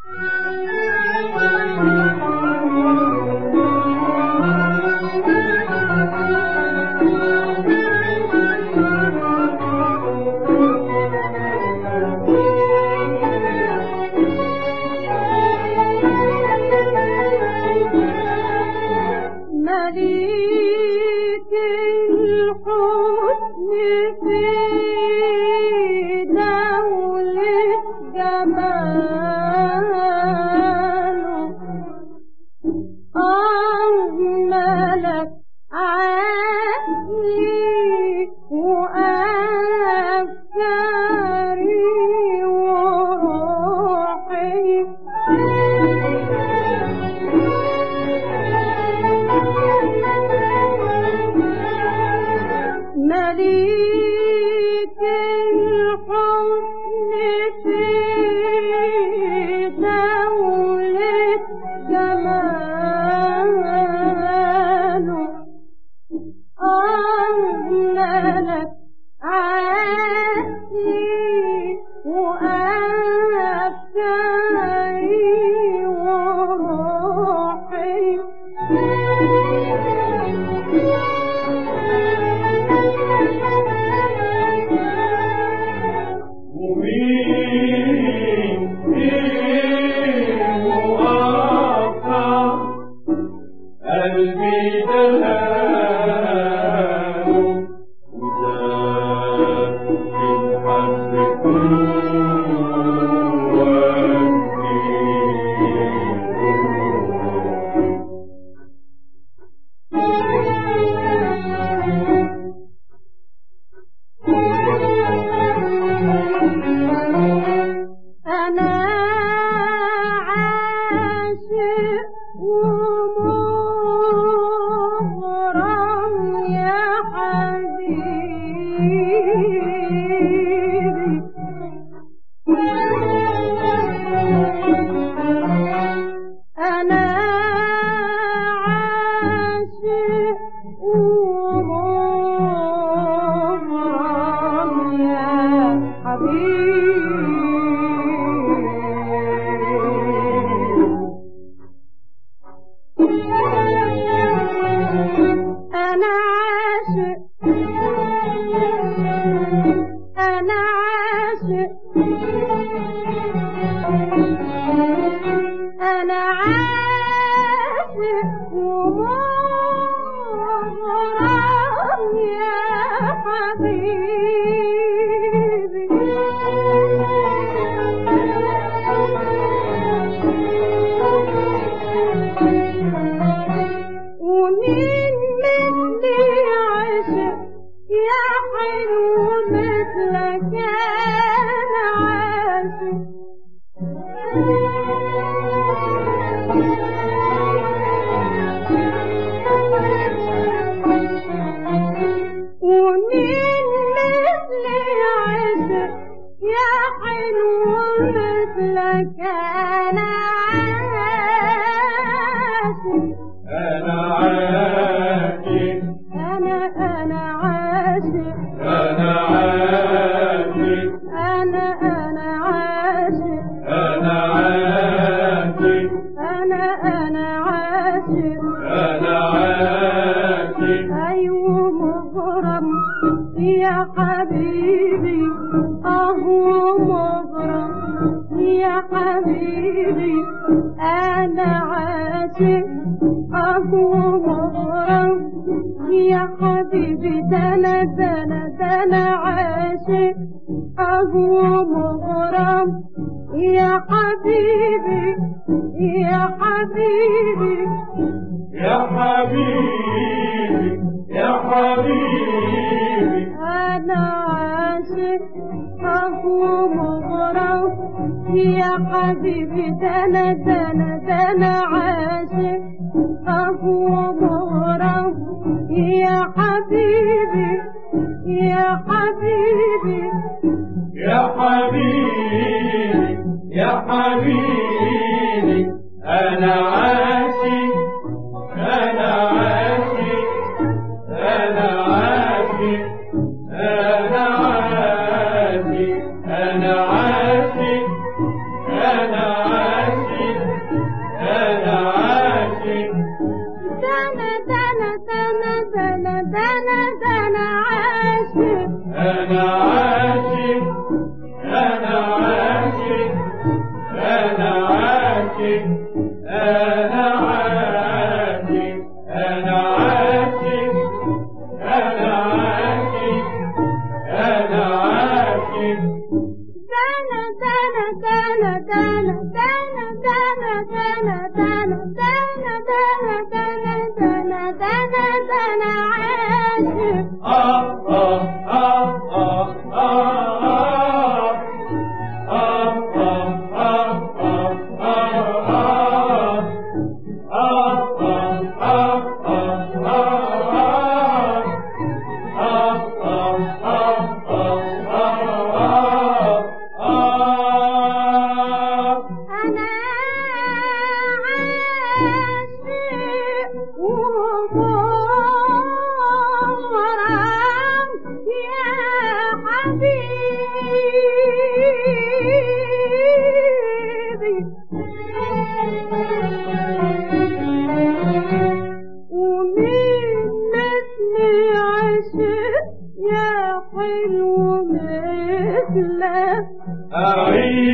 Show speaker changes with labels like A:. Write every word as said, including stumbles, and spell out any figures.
A: مليك الحسن في دولة جماله أجملك عقلي وأفكاري وروحي مليك الحسن في دولة جماله أجملك عقلي وأفكاري وروحي
B: قلبي دهاله وزاد الحب
A: أنا عاشق ومغرم يا حبيبي أنا عاشق ومغرم يا حبيبي أنا عاشق أنا عاشق أنا عاشق ومغرم يا حبيبي ومين مني عاشق يا حلو مثلك أنا عاشق ومين مثلي عاشق يا حلو مثلك أنا عاشق
B: أنا عاشق
A: أنا أنا عاشق
B: أنا عاشق
A: أنا أنا عاشق
B: أنا عاشق
A: أنا أنا عاشق
B: أنا عاشق
A: أيوه مغرم يا حبيبي أهو مغرم يا حبيبي أنا عاشق أهو مغرم يا حبيبي دنا دنا دنا عاشق أهو مغرم يا حبيبي يا حبيبي
B: يا حبيبي يا حبيبي
A: أنا عاشق أهو مغرم يا حبيبي دنا دنا دنا عاشق أهو مغرم يا حبيبي يا حبيبي
B: يا حبيبي يا حبيبي أنا عاشق أنا عاشق أنا عاشق أنا عاشق أنا عاشق أنا عاشق أنا عاشق أنا عاشق أنا عاشق أنا عاشق أنا عاشق
A: دانا دانا دانا دانا دانا دانا دانا دانا دانا دانا دانا دانا دانا دانا عاشق
B: آه آه آه آه آه آه آه
A: يا حلو مثلك
B: أعيش